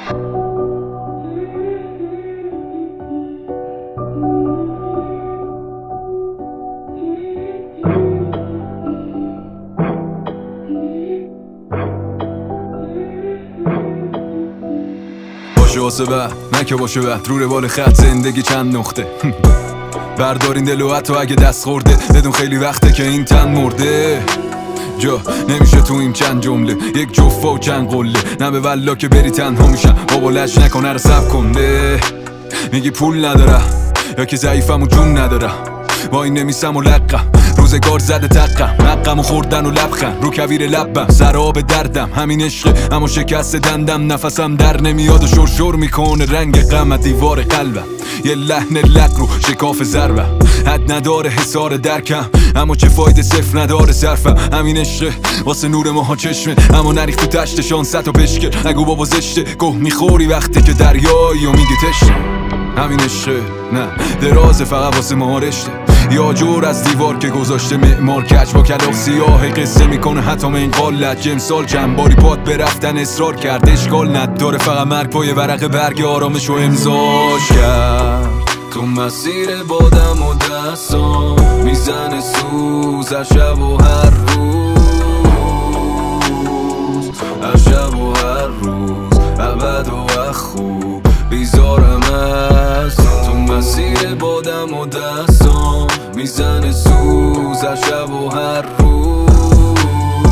باشه واسه بعد نه که باشه بعد رو روال خط زندگی چند نقطه بردارین دل و حتی اگه دست خورده بدون خیلی وقته که این تن مرده جا نمیشه تو این چند جمله یک جفه و چند قله نه به والله که بری تنها میشم بابا لج نکنه رو سب کنده میگی پول ندارم یا که ضعیفم و جون ندارم وای نمیسم و لقم روزگار زده تقم مقم و خوردن و لبخند رو کویر لبم سراب دردم همین عشقه اما شکست دندم نفسم در نمیاد و شرشر میکنه رنگ غم دیوار قلبم یه لحن لق رو شکاف ضربم حد نداره حسار درکم اما چه فایده صفر نداره صرفم همین عشقه واسه نور ماها چشمه اما نریخت تو تشت شانست و پشکه نگو بابا زشته گه میخوری وقتی که دریایی و میگی تشته همین عشقه نه درازه فقط واسه ما رشته یا جور از دیوار که گذاشته معمار کج با کلاغ سیاه قصه میکنه حتی منقال لج امسال چند باری پاد برفتن اصرار کرد اشکال نداره فقط مرگ پای ورق برگ آرامش و امضاش کرد تو مسیر بادم و دستام میزنه سوز هر شب و هر روز هر شب و هر روز ابد و خوب بیزارم از تو مسیر بادم و دستام میزنه سوز هر شب و هر روز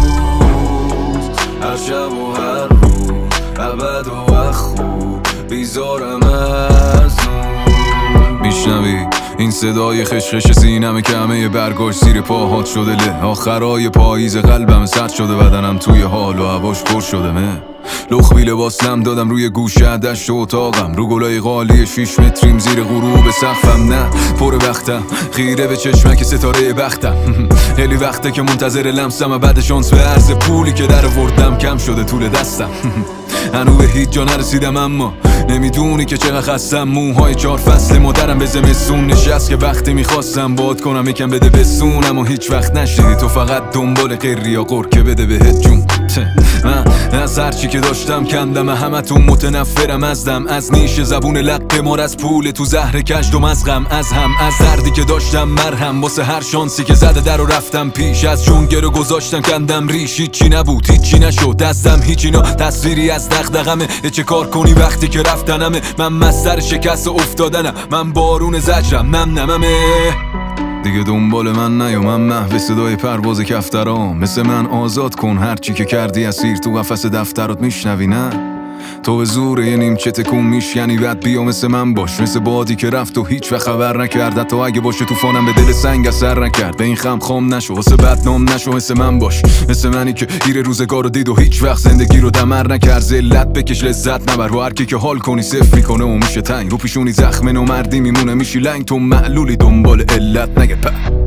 هر شب و هر روز ابد و خوب بیزارم از میشنوی این صدای خشخش سینمه که همه برگاش زیر پاهات شده له آخرای پاییز قلبم سرد شده بدنم توی حال و هواش پر شده مه لخبی لباس نم دادم روی گوشه دشت و اتاقم رو گلای قالی 6 متریم زیر غروب سقفم نه پر وقتم خیره به چشمک ستاره بختم خیلی وقته که منتظر لمسم و بعد شانس به عرض پولی که در وردم کم شده طول دستم هنو به هیچ جا نرسیدم اما نمیدونی که چقدر خستم موهای 4 فصل مادرم به زمستون نشست که وقتی میخواستم باد کنم یکم بده بسون اما هیچ وقت نشدی تو فقط دنبال غیر یا قر که بده بهت جون من از هرچی که داشتم کندم همتون متنفرم ازدم از نیش زبون لق مار از پول تو زهر کشدم از غم از هم از دردی که داشتم مرهم واسه هر شانسی که زده در و رفتم پیش از جونگر رو گذاشتم کندم ریش هیچی نبود هیچی نشد دستم هیچی نا تصویری از دغدغمه چه کار کنی وقتی که رفتنمه من مستر شکست افتادنم من بارون زجرم نمه دیگه دنبال من نیا من محو صدای پرواز کفترام مثل من آزاد کن هرچی که کردی اسیر تو قفس دفترات میشنوی نه تو به زور یه نیمچه تکون میشکنی بعد بیا مثل من باش مثل بادی که رفت و هیچ وقت خبر نکرد حتی اگه باشه طوفانم به دل سنگ اثر نکرد به این خم نشو واسه بدنام نشو مثل من باش مثل منی که گیر روزگار رو دید و هیچ وقت زندگی رو دمر نکرد ذلت بکش لذت نبر و هر کی که حال کنی صفر میکنه و میشه تنگ رو پیشونی زخم نو مردی میمونه میشی لنگ تو معلولی دنبال علت نگه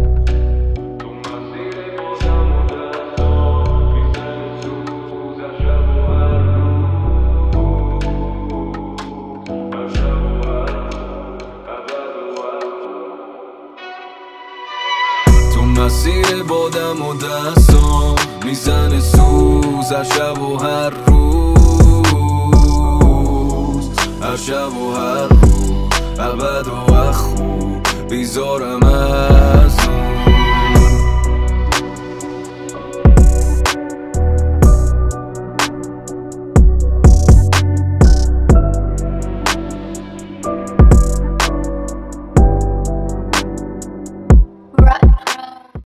مسیر بادم و دستام میزنه سوز هر شب و هر روز هر شب و هر روز ابد و خوب بیزارم